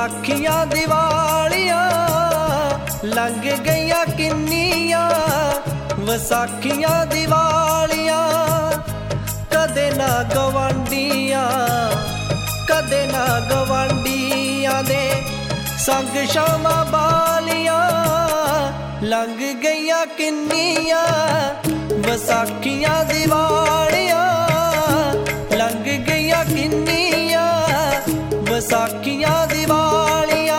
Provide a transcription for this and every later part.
ਵਿਸਾਖੀਆਂ ਦੀਵਾਲੀਆਂ ਲੰਘ ਗਈਆਂ ਕਿੰਨੀਆਂ ਵਿਸਾਖੀਆਂ ਦੀਵਾਲੀਆਂ ਕਦੇ ਨਾ ਗਵਾਂਢੀਆਂ ਕਦੇ ਨਾ ਗਵਾਂਢੀਆਂ ਦੇ ਸੰਗ ਸ਼ਾਮਾਂ ਬਾਲੀਆਂ ਲੰਘ ਗਈਆਂ ਕਿੰਨੀਆਂ ਵਿਸਾਖੀਆਂ ਦੀਵਾਲੀਆਂ ਲੰਘ ਗਈਆਂ ਕਿੰਨੀਆਂ ਵਿਸਾਖੀਆਂ ਦੀਵਾਲੀਆਂ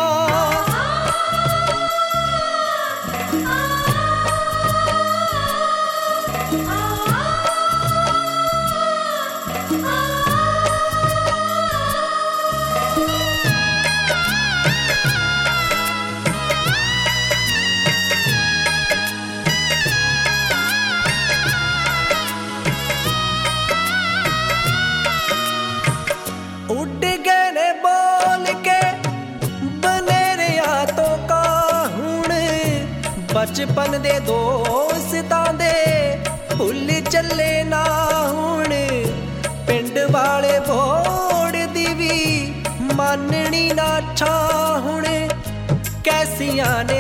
ਉੱਡ ਗਏ ਨੇ ਬੋਲ ਕੇ ਬਨੇਰਿਆਂ ਤੋਂ ਕਾਹੁਣ ਬਚਪਨ ਦੇ ਦੋਸਤਾਂ ਦੇ ਭੁੱਲ ਚੱਲੇ ਨਾ ਹੁਣ ਪਿੰਡ ਵਾਲੇ ਭੋੜ ਦੀ ਵੀ ਮਾਨਣੀ ਨਾ ਛਾਂ ਹੁਣ ਕੈਸੀਆਂ ਨੇ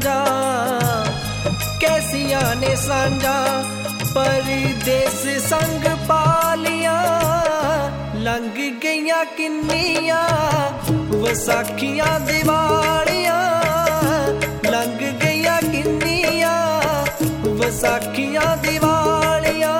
ਸਾਂਝਾਂ ਪਰਦੇਸ ਸੰਗ ਪਾਲੀਆਂ ਲੰਘ ਗਈਆਂ ਕਿੰਨੀਆਂ ਵਿਸਾਖੀਆਂ ਦੀਵਾਲੀਆਂ ਲੰਘ ਗਈਆਂ ਕਿੰਨੀਆਂ ਵਿਸਾਖੀਆਂ ਦੀਵਾਲੀਆਂ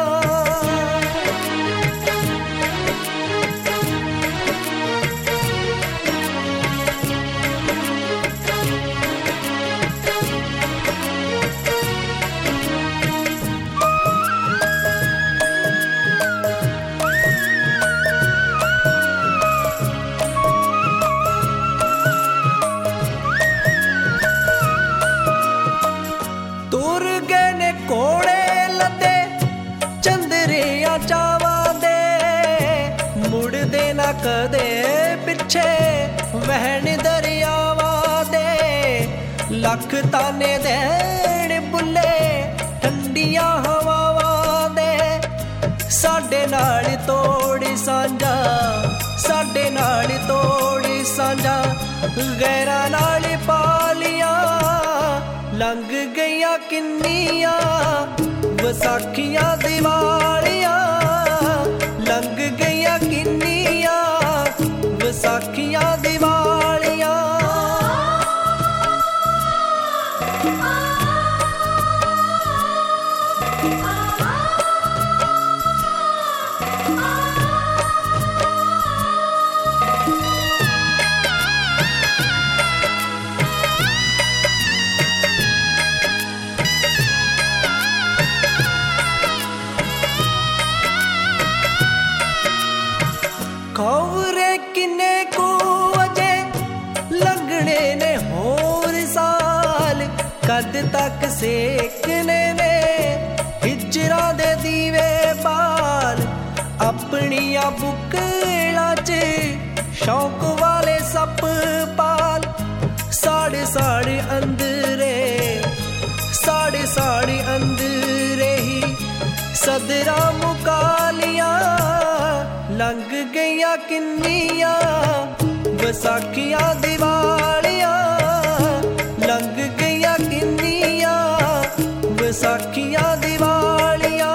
ਤੁਰ ਗਏ ਨੇ ਕੋੜੇ ਲੱਦੇ ਚੰਦਰਿਆਂ ਚਾਵਾਂ ਦੇ ਮੁੜਦੇ ਨਾ ਕਦੇ ਪਿੱਛੇ ਵਹਿਣ ਦਰਿਆਵਾਂ ਦੇ ਲੱਖ ਤਾਨੇ ਦੇਣ ਬੁੱਲੇ ਠੰਡੀਆਂ ਹਵਾਵਾਂ ਦੇ ਸਾਡੇ ਨਾਲ ਤੋੜੀ ਸਾਂਝਾ ਗੈਰਾਂ ਨਾਲ ਪਾਲੀਆਂ ਲੰਘ ਗਈਆਂ ਕਿੰਨੀਆਂ ਵਿਸਾਖੀਆਂ ਦੀਵਾਲੀਆਂ ਲੰਘ ਗਈਆਂ ਕਿੰਨੀਆਂ ਵਿਸਾਖੀਆਂ ਦੀਵਾਲੀਆਂ ਖੌਰੇ ਕਿੰਨੇ ਕੁ ਅਜੇ ਲੰਘਣੇ ਨੇ ਹੋਰ ਸਾਲ ਕਦ ਤੱਕ ਸੇਕਣੇ ਨੇ ਹਿਜਰਾਂ ਦੇ ਦੀਵੇ ਬਾਲ ਆਪਣੀਆਂ ਬੁੱਕਲਾਂ 'ਚ ਸ਼ੌਕ ਵਾਲੇ ਸੱਪ ਪਾਲ ਸਾੜੇ ਅੰਦਰੇ ਹੀ ਸਦਰਾਂ ਮੁਕਾਲੀਆਂ ਲੰਘ ਗਈਆਂ ਕਿੰਨੀਆਂ ਵਿਸਾਖੀਆਂ ਦੀਵਾਲੀਆਂ ਲੰਘ ਗਈਆਂ ਕਿੰਨੀਆਂ ਵਿਸਾਖੀਆਂ ਦੀਵਾਲੀਆਂ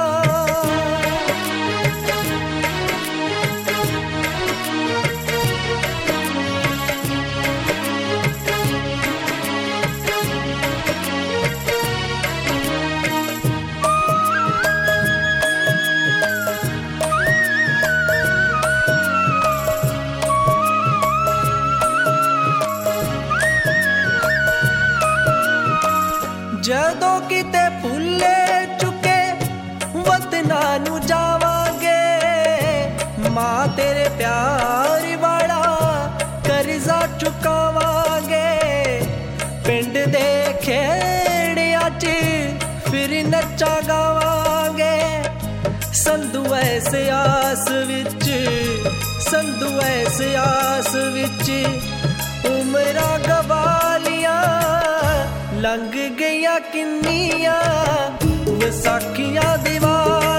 ਜਦੋਂ ਕਿਤੇ ਭੁੱਲੇ ਚੁੱਕੇ ਵਤਨਾਂ ਨੂੰ ਜਾਵਾਂਗੇ ਮਾਂ ਤੇਰੇ ਪਿਆਰ ਵਾਲਾ ਕਰਜ਼ਾ ਚੁਕਾਵਾਂਗੇ ਪਿੰਡ ਦੇ ਖੇੜਿਆਂ 'ਚ ਫਿਰ ਨੱਚਾ ਗਾਵਾਂਗੇ ਸੰਧੂ ਐਸੇ ਆਸ ਵਿੱਚ ਉਮਰਾਂ ਗਵਾਲੀਆਂ ਲੰਘ ਗਈਆਂ ਕਿੰਨੀਆਂ ਵਿਸਾਖੀਆਂ ਦੀਵਾਲੀਆਂ